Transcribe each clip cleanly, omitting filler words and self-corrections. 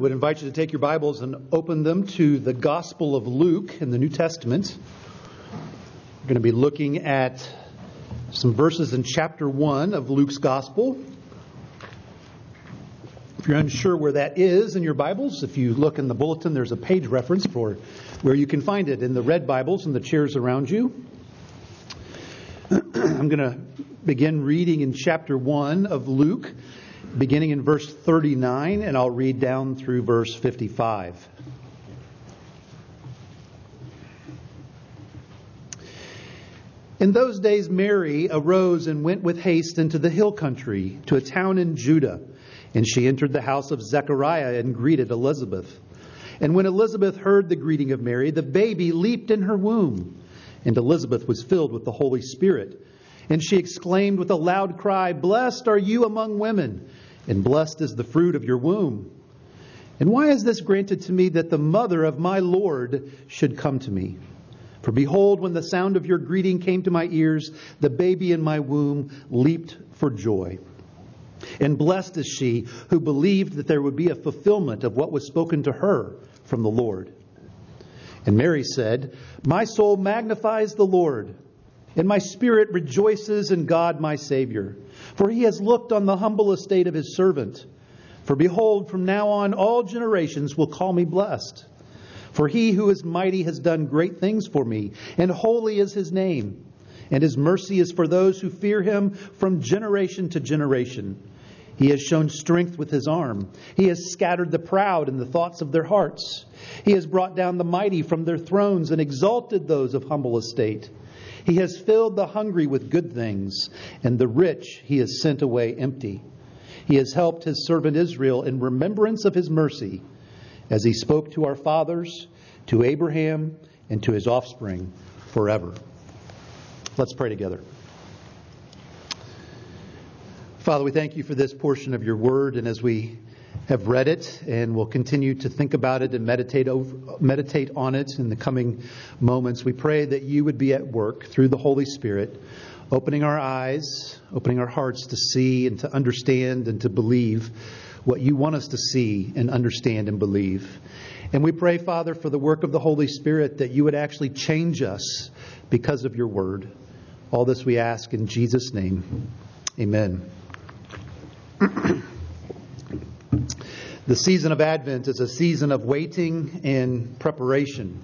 would invite you to take your Bibles and open them to the Gospel of Luke in the New Testament. We're going to be looking at some verses in chapter 1 of Luke's Gospel. If you're unsure where that is in your Bibles, if you look in the bulletin, there's a page reference for where you can find it in the red Bibles and the chairs around you. I'm going to begin reading in chapter 1 of Luke, beginning in verse 39, and I'll read down through verse 55. In those days Mary arose and went with haste into the hill country to a town in Judah, and she entered the house of Zechariah and greeted Elizabeth. And when Elizabeth heard the greeting of Mary, the baby leaped in her womb, and Elizabeth was filled with the Holy Spirit. And she exclaimed with a loud cry, "Blessed are you among women, and blessed is the fruit of your womb. And why is this granted to me, that the mother of my Lord should come to me? For behold, when the sound of your greeting came to my ears, the baby in my womb leaped for joy. And blessed is she who believed that there would be a fulfillment of what was spoken to her from the Lord." And Mary said, "My soul magnifies the Lord, and my spirit rejoices in God my Savior. For he has looked on the humble estate of his servant. For behold, from now on all generations will call me blessed. For he who is mighty has done great things for me, and holy is his name. And his mercy is for those who fear him from generation to generation. He has shown strength with his arm. He has scattered the proud in the thoughts of their hearts. He has brought down the mighty from their thrones and exalted those of humble estate. He has filled the hungry with good things, and the rich he has sent away empty. He has helped his servant Israel in remembrance of his mercy, as he spoke to our fathers, to Abraham, and to his offspring forever." Let's pray together. Father, we thank you for this portion of your word, and as we have read it and will continue to think about it and meditate on it in the coming moments, we pray that you would be at work through the Holy Spirit, opening our eyes, opening our hearts to see and to understand and to believe what you want us to see and understand and believe. And we pray, Father, for the work of the Holy Spirit, that you would actually change us because of your word. All this we ask in Jesus' name. Amen. The season of Advent is a season of waiting and preparation.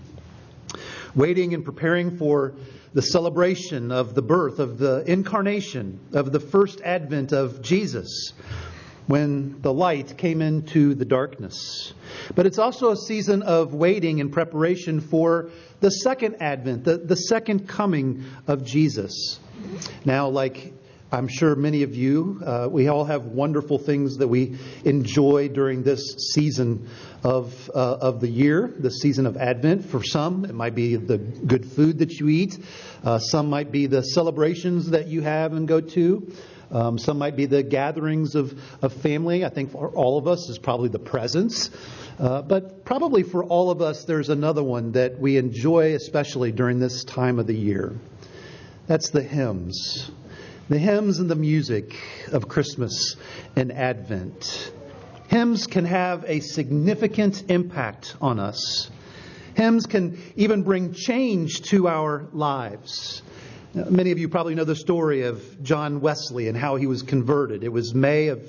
Waiting and preparing for the celebration of the birth, of the incarnation, of the first advent of Jesus, when the light came into the darkness. But it's also a season of waiting and preparation for the second advent, the second coming of Jesus. Now, like I'm sure many of you, we all have wonderful things that we enjoy during this season of the year, the season of Advent. For some, it might be the good food that you eat. Some might be the celebrations that you have and go to. Some might be the gatherings of family. I think for all of us is probably the presents. But probably for all of us, there's another one that we enjoy, especially during this time of the year. That's the hymns. The hymns and the music of Christmas and Advent. Hymns can have a significant impact on us. Hymns can even bring change to our lives. Many of you probably know the story of John Wesley and how he was converted. It was May of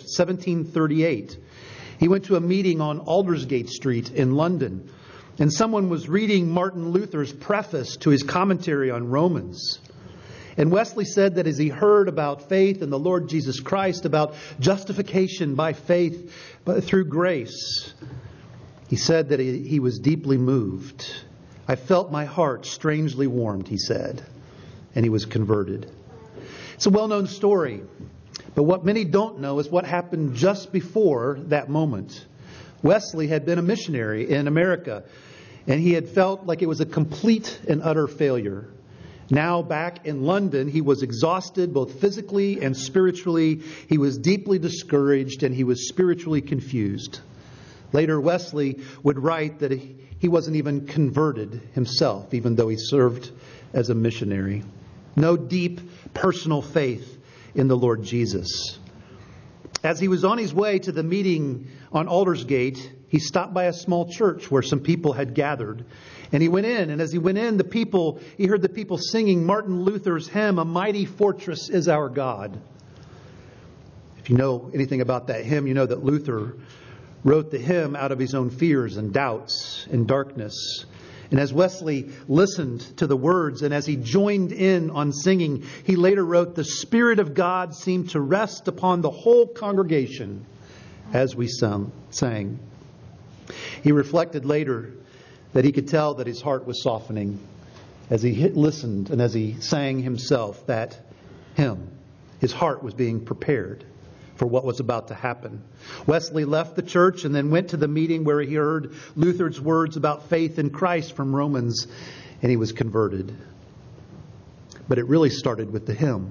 1738. He went to a meeting on Aldersgate Street in London, and someone was reading Martin Luther's preface to his commentary on Romans. And Wesley said that as he heard about faith in the Lord Jesus Christ, about justification by faith through grace, he said that he was deeply moved. "I felt my heart strangely warmed," he said, and he was converted. It's a well-known story, but what many don't know is what happened just before that moment. Wesley had been a missionary in America, and he had felt like it was a complete and utter failure. Now back in London, he was exhausted both physically and spiritually. He was deeply discouraged and he was spiritually confused. Later, Wesley would write that he wasn't even converted himself, even though he served as a missionary. No deep personal faith in the Lord Jesus. As he was on his way to the meeting on Aldersgate, he stopped by a small church where some people had gathered. And he went in, and as he went in, he heard the people singing Martin Luther's hymn, "A Mighty Fortress is Our God." If you know anything about that hymn, you know that Luther wrote the hymn out of his own fears and doubts and darkness. And as Wesley listened to the words and as he joined in on singing, he later wrote, "The Spirit of God seemed to rest upon the whole congregation as we sang." He reflected later that he could tell that his heart was softening as he listened and as he sang himself that hymn. His heart was being prepared for what was about to happen. Wesley left the church and then went to the meeting where he heard Luther's words about faith in Christ from Romans, and he was converted. But it really started with the hymn.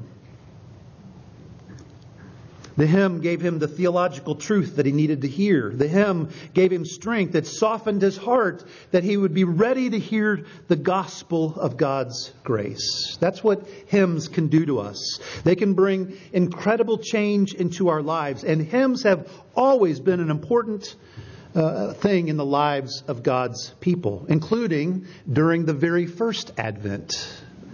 The hymn gave him the theological truth that he needed to hear. The hymn gave him strength that softened his heart, that he would be ready to hear the gospel of God's grace. That's what hymns can do to us. They can bring incredible change into our lives. And hymns have always been an important thing in the lives of God's people, including during the very first Advent,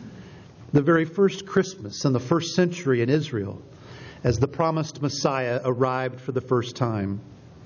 the very first Christmas in the first century in Israel, as the promised Messiah arrived for the first time.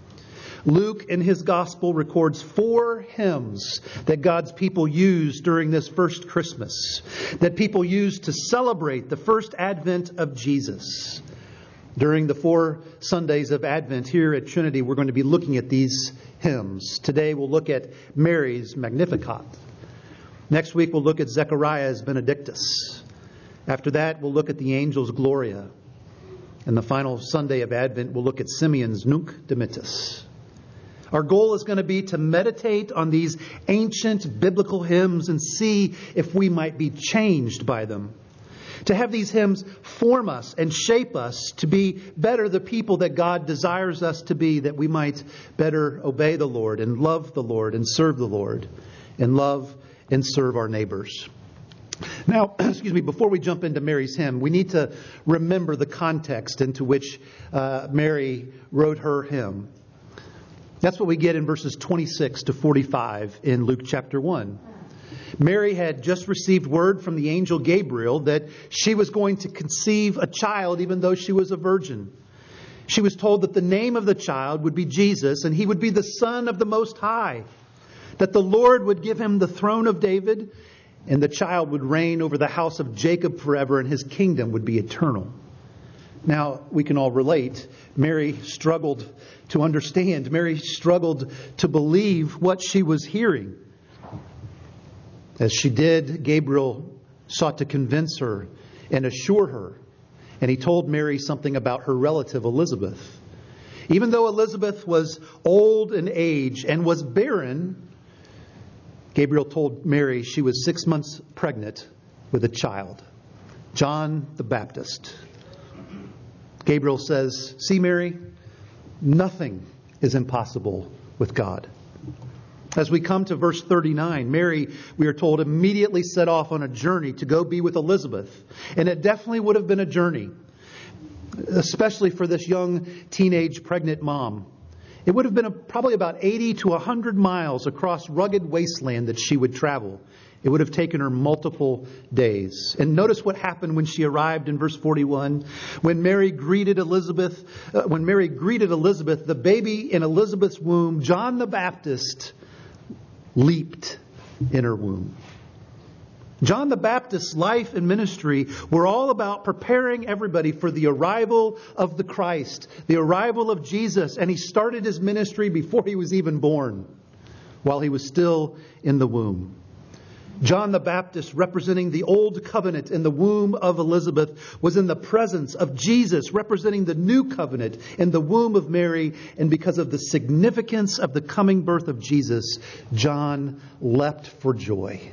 Luke in his gospel records 4 hymns that God's people used during this first Christmas, that people used to celebrate the first advent of Jesus. During the 4 Sundays of Advent here at Trinity, we're going to be looking at these hymns. Today we'll look at Mary's Magnificat. Next week we'll look at Zechariah's Benedictus. After that we'll look at the angel's Gloria. And the final Sunday of Advent, we'll look at Simeon's Nunc Dimittis. Our goal is going to be to meditate on these ancient biblical hymns and see if we might be changed by them. To have these hymns form us and shape us to be better the people that God desires us to be, that we might better obey the Lord and love the Lord and serve the Lord and love and serve our neighbors. Now, before we jump into Mary's hymn, we need to remember the context into which Mary wrote her hymn. That's what we get in verses 26 to 45 in Luke chapter 1. Mary had just received word from the angel Gabriel that she was going to conceive a child even though she was a virgin. She was told that the name of the child would be Jesus and he would be the Son of the Most High, that the Lord would give him the throne of David, and the child would reign over the house of Jacob forever, and his kingdom would be eternal. Now, we can all relate. Mary struggled to understand. Mary struggled to believe what she was hearing. As she did, Gabriel sought to convince her and assure her. And he told Mary something about her relative Elizabeth. Even though Elizabeth was old in age and was barren, Gabriel told Mary she was 6 months pregnant with a child, John the Baptist. Gabriel says, "See, Mary, nothing is impossible with God." As we come to verse 39, Mary, we are told, immediately set off on a journey to go be with Elizabeth. And it definitely would have been a journey, especially for this young teenage pregnant mom. It would have been probably about 80 to 100 miles across rugged wasteland that she would travel. It would have taken her multiple days. And notice what happened when she arrived in verse 41. When Mary greeted Elizabeth, the baby in Elizabeth's womb, John the Baptist, leaped in her womb. John the Baptist's life and ministry were all about preparing everybody for the arrival of the Christ, the arrival of Jesus. And he started his ministry before he was even born, while he was still in the womb. John the Baptist, representing the old covenant in the womb of Elizabeth, was in the presence of Jesus, representing the new covenant in the womb of Mary. And because of the significance of the coming birth of Jesus, John leapt for joy.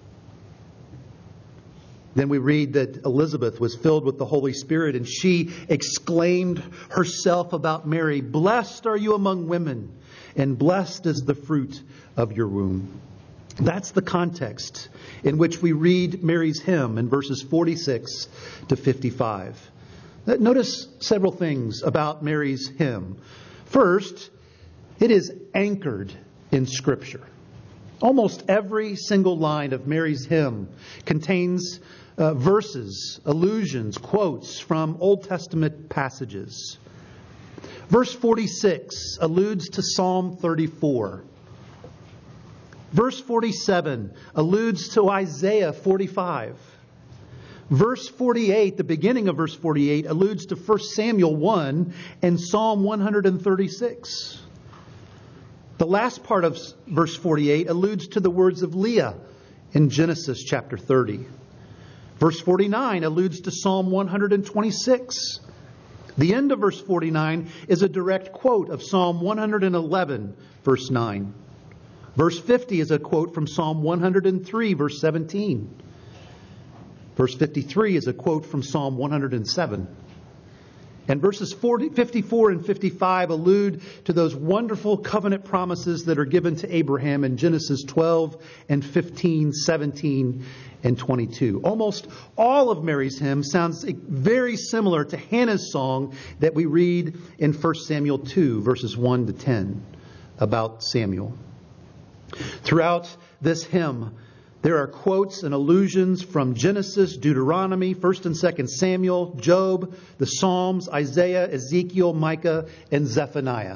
Then we read that Elizabeth was filled with the Holy Spirit, and she exclaimed herself about Mary, "Blessed are you among women, and blessed is the fruit of your womb." That's the context in which we read Mary's hymn in verses 46 to 55. Notice several things about Mary's hymn. First, It is anchored in Scripture. Almost every single line of Mary's hymn contains verses, allusions, quotes from Old Testament passages. Verse 46 alludes to Psalm 34. Verse 47 alludes to Isaiah 45. Verse 48, the beginning of verse 48, alludes to 1 Samuel 1 and Psalm 136. The last part of verse 48 alludes to the words of Leah in Genesis chapter 30. Verse 49 alludes to Psalm 126. The end of verse 49 is a direct quote of Psalm 111, verse 9. Verse 50 is a quote from Psalm 103, verse 17. Verse 53 is a quote from Psalm 107. And verses 54 and 55 allude to those wonderful covenant promises that are given to Abraham in Genesis 12 and 15, 17, and 22. Almost all of Mary's hymn sounds very similar to Hannah's song that we read in 1 Samuel 2, verses 1 to 10, about Samuel. Throughout this hymn, there are quotes and allusions from Genesis, Deuteronomy, 1 and 2 Samuel, Job, the Psalms, Isaiah, Ezekiel, Micah, and Zephaniah.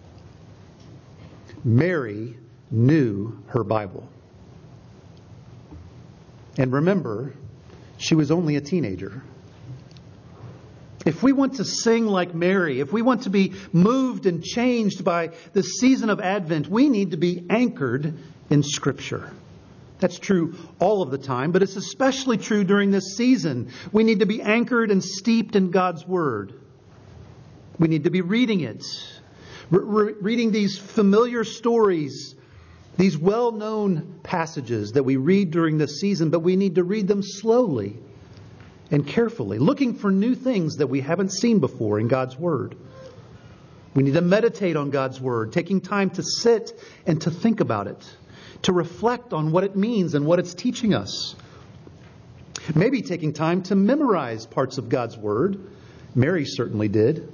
Mary knew her Bible. And remember, she was only a teenager. If we want to sing like Mary, if we want to be moved and changed by the season of Advent, we need to be anchored in Scripture. That's true all of the time, but it's especially true during this season. We need to be anchored and steeped in God's Word. We need to be reading it. Reading these familiar stories, these well-known passages that we read during this season, but we need to read them slowly and carefully, looking for new things that we haven't seen before in God's Word. We need to meditate on God's Word, taking time to sit and to think about it, to reflect on what it means and what it's teaching us. Maybe taking time to memorize parts of God's Word. Mary certainly did.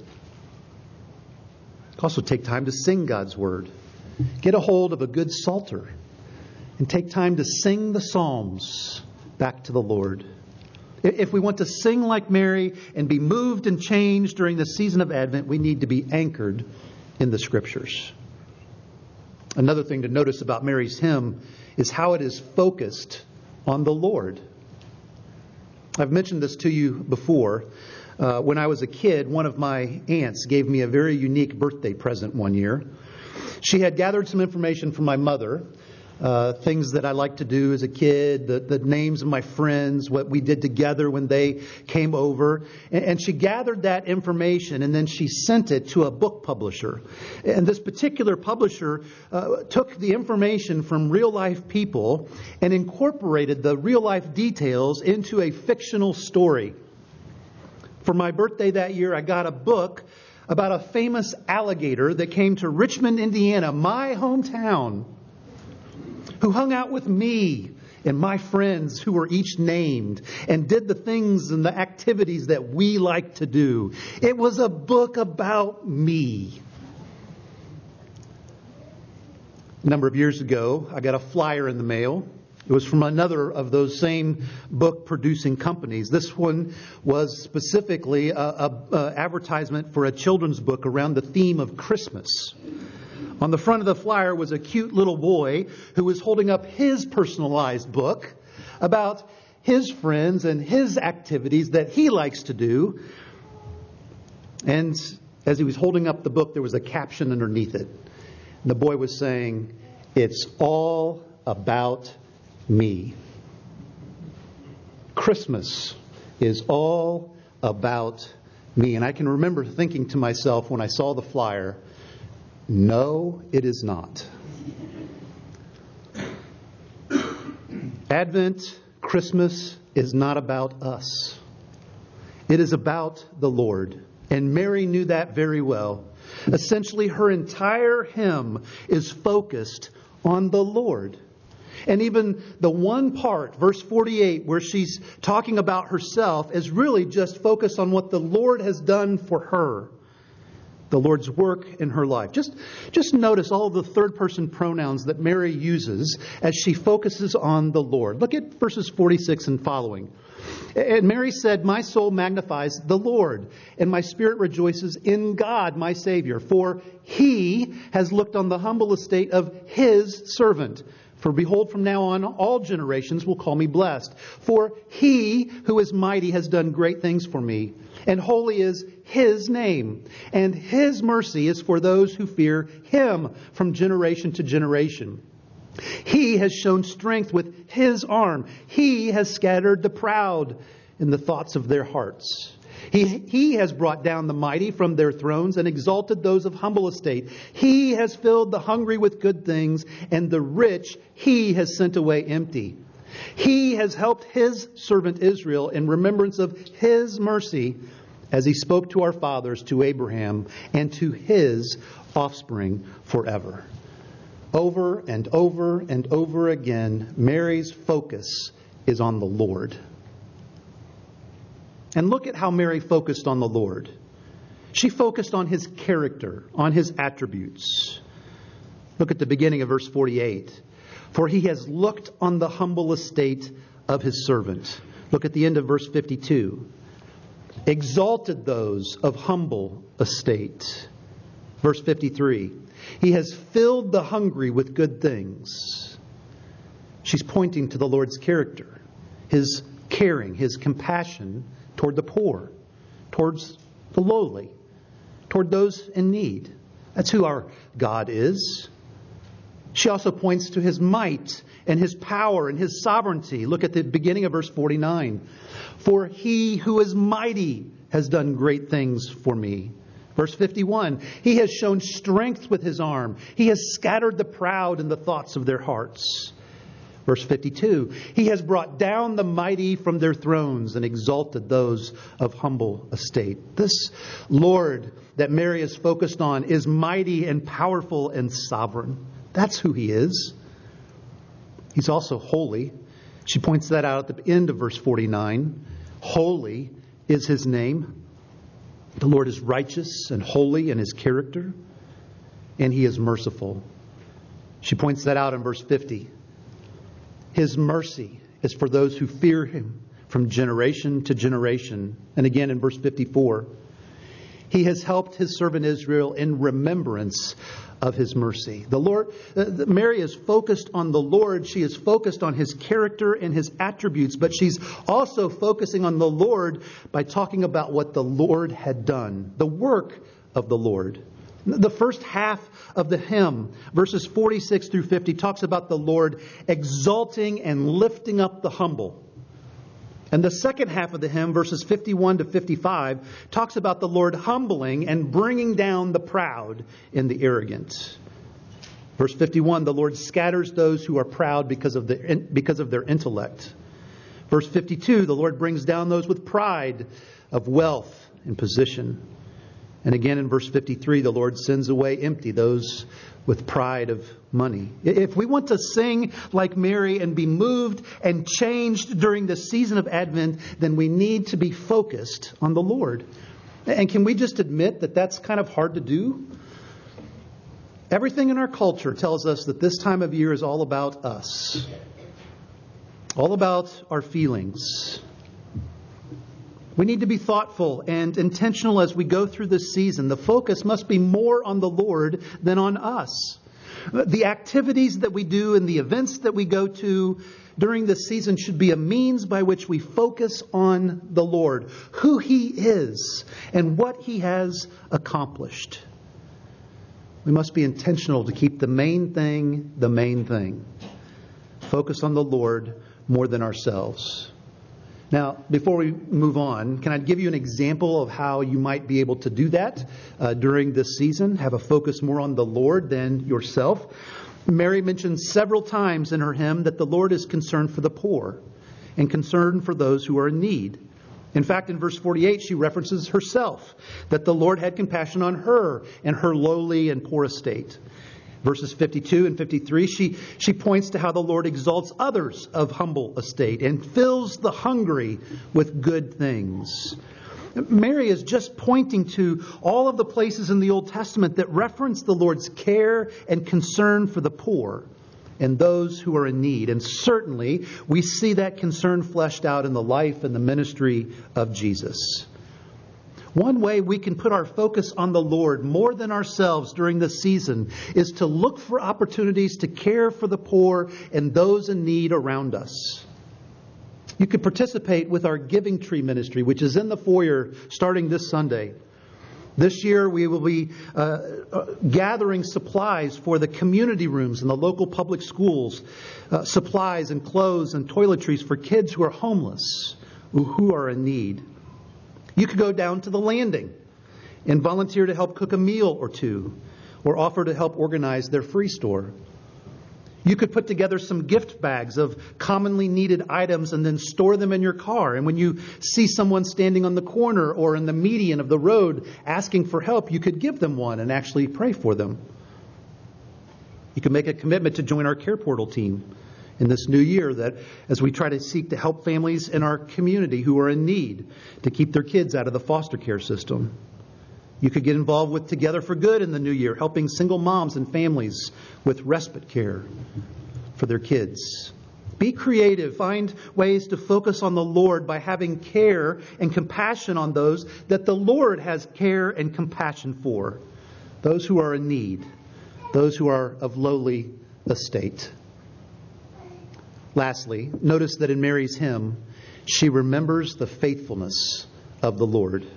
Also take time to sing God's Word. Get a hold of a good psalter and take time to sing the Psalms back to the Lord. If we want to sing like Mary and be moved and changed during the season of Advent, we need to be anchored in the Scriptures. Another thing to notice about Mary's hymn is how it is focused on the Lord. I've mentioned this to you before. When I was a kid, one of my aunts gave me a very unique birthday present one year. She had gathered some information from my mother, things that I liked to do as a kid, the names of my friends, what we did together when they came over. And she gathered that information and then she sent it to a book publisher. And this particular publisher took the information from real life people and incorporated the real life details into a fictional story. For my birthday that year, I got a book about a famous alligator that came to Richmond, Indiana, my hometown, who hung out with me and my friends who were each named and did the things and the activities that we like to do. It was a book about me. A number of years ago, I got a flyer in the mail. It was from another of those same book-producing companies. This one was specifically an advertisement for a children's book around the theme of Christmas. On the front of the flyer was a cute little boy who was holding up his personalized book about his friends and his activities that he likes to do. And as he was holding up the book, there was a caption underneath it. And the boy was saying, "It's all about me." Christmas is all about me. And I can remember thinking to myself when I saw the flyer, no, it is not. Advent, Christmas is not about us. It is about the Lord. And Mary knew that very well. Essentially, her entire hymn is focused on the Lord. And even the one part, verse 48, where she's talking about herself, is really just focused on what the Lord has done for her. the Lord's work in her life. Just notice all the third-person pronouns that Mary uses as she focuses on the Lord. Look at verses 46 and following. And Mary said, "My soul magnifies the Lord, and my spirit rejoices in God, my Savior. For He has looked on the humble estate of His servant. For behold, from now on, all generations will call me blessed. For He who is mighty has done great things for me, and holy is His name. And His mercy is for those who fear Him from generation to generation. He has shown strength with His arm. He has scattered the proud in the thoughts of their hearts. He has brought down the mighty from their thrones and exalted those of humble estate. He has filled the hungry with good things, and the rich He has sent away empty. He has helped His servant Israel in remembrance of His mercy, as He spoke to our fathers, to Abraham, and to his offspring forever." Over and over and over again, Mary's focus is on the Lord. And look at how Mary focused on the Lord. She focused on His character, on His attributes. Look at the beginning of verse 48. For He has looked on the humble estate of His servant. Look at the end of verse 52. Exalted those of humble estate. Verse 53. He has filled the hungry with good things. She's pointing to the Lord's character, His caring, His compassion toward the poor, towards the lowly, toward those in need. That's who our God is. She also points to His might and His power and His sovereignty. Look at the beginning of verse 49. For He who is mighty has done great things for me. Verse 51, He has shown strength with His arm. He has scattered the proud in the thoughts of their hearts. Verse 52, He has brought down the mighty from their thrones and exalted those of humble estate. This Lord that Mary is focused on is mighty and powerful and sovereign. That's who He is. He's also holy. She points that out at the end of verse 49. Holy is His name. The Lord is righteous and holy in His character, and He is merciful. She points that out in verse 50. His mercy is for those who fear Him from generation to generation. And again in verse 54, He has helped His servant Israel in remembrance of His mercy. The Lord, Mary is focused on the Lord. She is focused on His character and His attributes, but she's also focusing on the Lord by talking about what the Lord had done, the work of the Lord. The first half of the hymn, verses 46 through 50, talks about the Lord exalting and lifting up the humble. And the second half of the hymn, verses 51 to 55, talks about the Lord humbling and bringing down the proud and the arrogant. Verse 51, the Lord scatters those who are proud because of their intellect. Verse 52, the Lord brings down those with pride of wealth and position. And again in verse 53, the Lord sends away empty those with pride of money. If we want to sing like Mary and be moved and changed during this season of Advent, then we need to be focused on the Lord. And can we just admit that that's kind of hard to do? Everything in our culture tells us that this time of year is all about us. All about our feelings. We need to be thoughtful and intentional as we go through this season. The focus must be more on the Lord than on us. The activities that we do and the events that we go to during this season should be a means by which we focus on the Lord, who He is, and what He has accomplished. We must be intentional to keep the main thing the main thing. Focus on the Lord more than ourselves. Now, before we move on, can I give you an example of how you might be able to do that during this season? Have a focus more on the Lord than yourself. Mary mentions several times in her hymn that the Lord is concerned for the poor and concerned for those who are in need. In fact, in verse 48, she references herself, that the Lord had compassion on her and her lowly and poor estate. Verses 52 and 53, she points to how the Lord exalts others of humble estate and fills the hungry with good things. Mary is just pointing to all of the places in the Old Testament that reference the Lord's care and concern for the poor and those who are in need. And certainly we see that concern fleshed out in the life and the ministry of Jesus. One way we can put our focus on the Lord more than ourselves during this season is to look for opportunities to care for the poor and those in need around us. You could participate with our Giving Tree ministry, which is in the foyer starting this Sunday. This year we will be gathering supplies for the community rooms in the local public schools, supplies and clothes and toiletries for kids who are homeless, who are in need. You could go down to the landing and volunteer to help cook a meal or two, or offer to help organize their free store. You could put together some gift bags of commonly needed items and then store them in your car. And when you see someone standing on the corner or in the median of the road asking for help, you could give them one and actually pray for them. You can make a commitment to join our Care Portal team in this new year, that as we try to seek to help families in our community who are in need to keep their kids out of the foster care system. You could get involved with Together for Good in the new year, helping single moms and families with respite care for their kids. Be creative. Find ways to focus on the Lord by having care and compassion on those that the Lord has care and compassion for. Those who are in need. Those who are of lowly estate. Lastly, notice that in Mary's hymn, she remembers the faithfulness of the Lord.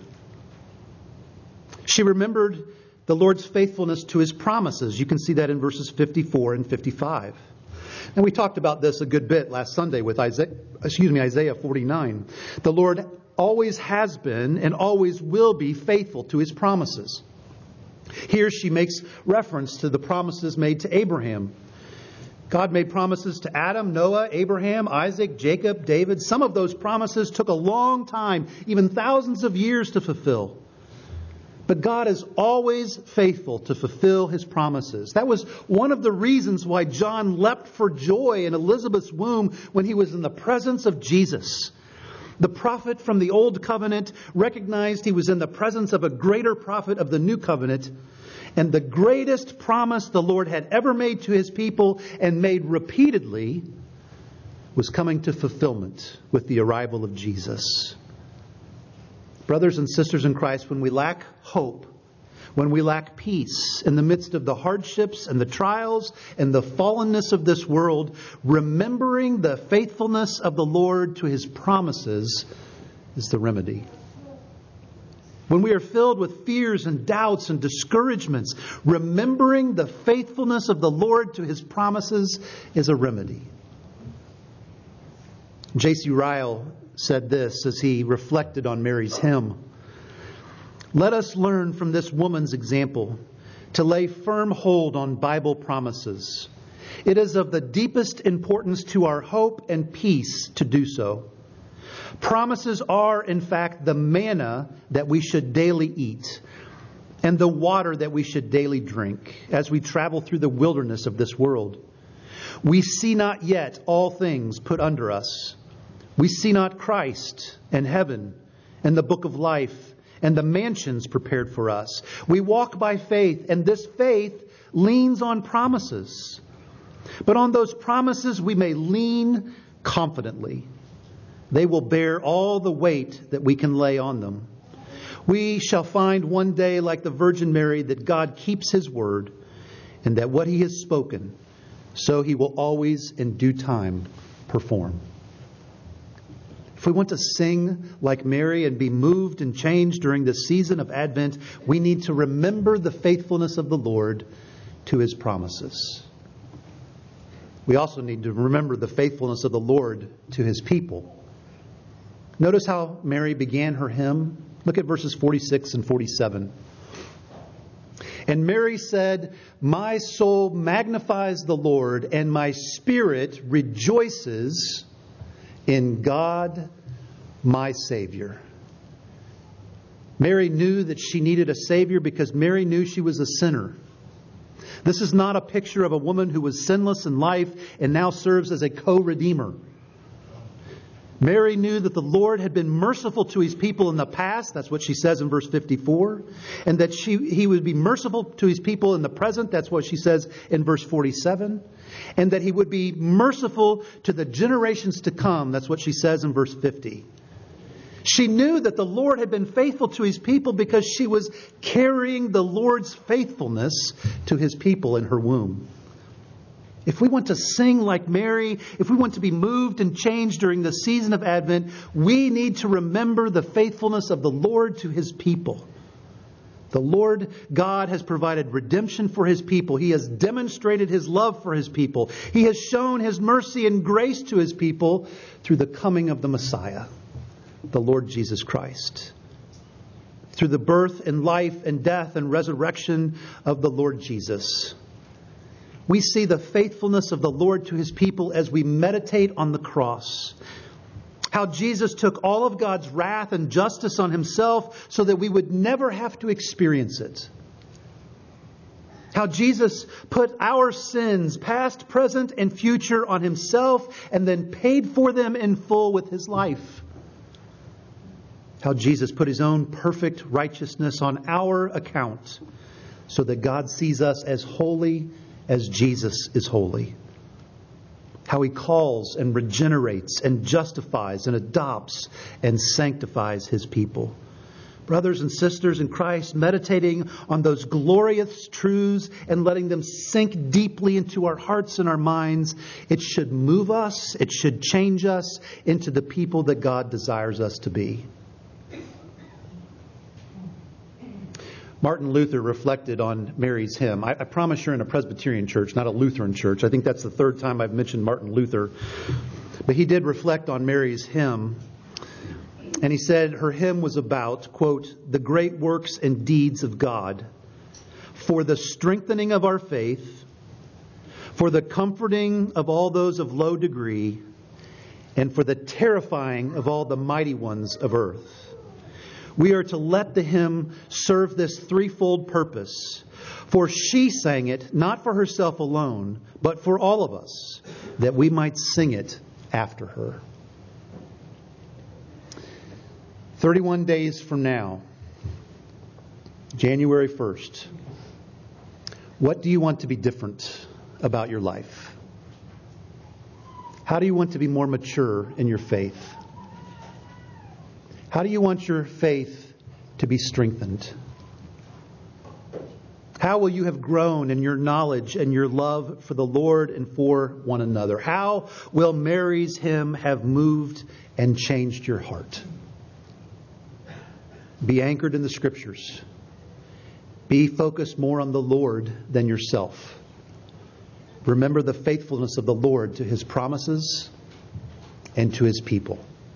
She remembered the Lord's faithfulness to His promises. You can see that in verses 54 and 55. And we talked about this a good bit last Sunday with Isaiah 49. The Lord always has been and always will be faithful to His promises. Here she makes reference to the promises made to Abraham. God made promises to Adam, Noah, Abraham, Isaac, Jacob, David. Some of those promises took a long time, even thousands of years to fulfill. But God is always faithful to fulfill His promises. That was one of the reasons why John leapt for joy in Elizabeth's womb when he was in the presence of Jesus. The prophet from the Old Covenant recognized he was in the presence of a greater prophet of the New Covenant. And the greatest promise the Lord had ever made to His people, and made repeatedly, was coming to fulfillment with the arrival of Jesus. Brothers and sisters in Christ, when we lack hope, when we lack peace in the midst of the hardships and the trials and the fallenness of this world, remembering the faithfulness of the Lord to His promises is the remedy. When we are filled with fears and doubts and discouragements, remembering the faithfulness of the Lord to His promises is a remedy. J.C. Ryle said this as he reflected on Mary's hymn. Let us learn from this woman's example to lay firm hold on Bible promises. It is of the deepest importance to our hope and peace to do so. Promises are, in fact, the manna that we should daily eat and the water that we should daily drink as we travel through the wilderness of this world. We see not yet all things put under us. We see not Christ and heaven and the book of life and the mansions prepared for us. We walk by faith, and this faith leans on promises. But on those promises we may lean confidently. They will bear all the weight that we can lay on them. We shall find one day, like the Virgin Mary, that God keeps His word, and that what He has spoken, so He will always in due time perform. If we want to sing like Mary and be moved and changed during this season of Advent, we need to remember the faithfulness of the Lord to His promises. We also need to remember the faithfulness of the Lord to His people. Notice how Mary began her hymn. Look at verses 46 and 47. And Mary said, "My soul magnifies the Lord, and my spirit rejoices in God, my Savior." Mary knew that she needed a Savior because Mary knew she was a sinner. This is not a picture of a woman who was sinless in life and now serves as a co-redeemer. Mary knew that the Lord had been merciful to His people in the past. That's what she says in verse 54. And that He would be merciful to His people in the present. That's what she says in verse 47. And that He would be merciful to the generations to come. That's what she says in verse 50. She knew that the Lord had been faithful to His people because she was carrying the Lord's faithfulness to His people in her womb. If we want to sing like Mary, if we want to be moved and changed during the season of Advent, we need to remember the faithfulness of the Lord to His people. The Lord God has provided redemption for His people. He has demonstrated His love for His people. He has shown His mercy and grace to His people through the coming of the Messiah, the Lord Jesus Christ. Through the birth and life and death and resurrection of the Lord Jesus. We see the faithfulness of the Lord to His people as we meditate on the cross. How Jesus took all of God's wrath and justice on Himself so that we would never have to experience it. How Jesus put our sins, past, present, and future, on Himself and then paid for them in full with His life. How Jesus put His own perfect righteousness on our account so that God sees us as holy as Jesus is holy. How He calls and regenerates and justifies and adopts and sanctifies His people. Brothers and sisters in Christ, meditating on those glorious truths and letting them sink deeply into our hearts and our minds, it should move us, it should change us into the people that God desires us to be. Martin Luther reflected on Mary's hymn. I promise you're in a Presbyterian church, not a Lutheran church. I think that's the third time I've mentioned Martin Luther. But he did reflect on Mary's hymn. And he said her hymn was about, quote, the great works and deeds of God, for the strengthening of our faith, for the comforting of all those of low degree, and for the terrifying of all the mighty ones of earth. We are to let the hymn serve this threefold purpose. For she sang it not for herself alone, but for all of us, that we might sing it after her. 31 days from now, January 1st, what do you want to be different about your life? How do you want to be more mature in your faith? How do you want your faith to be strengthened? How will you have grown in your knowledge and your love for the Lord and for one another? How will Mary's hymn have moved and changed your heart? Be anchored in the Scriptures. Be focused more on the Lord than yourself. Remember the faithfulness of the Lord to His promises and to His people.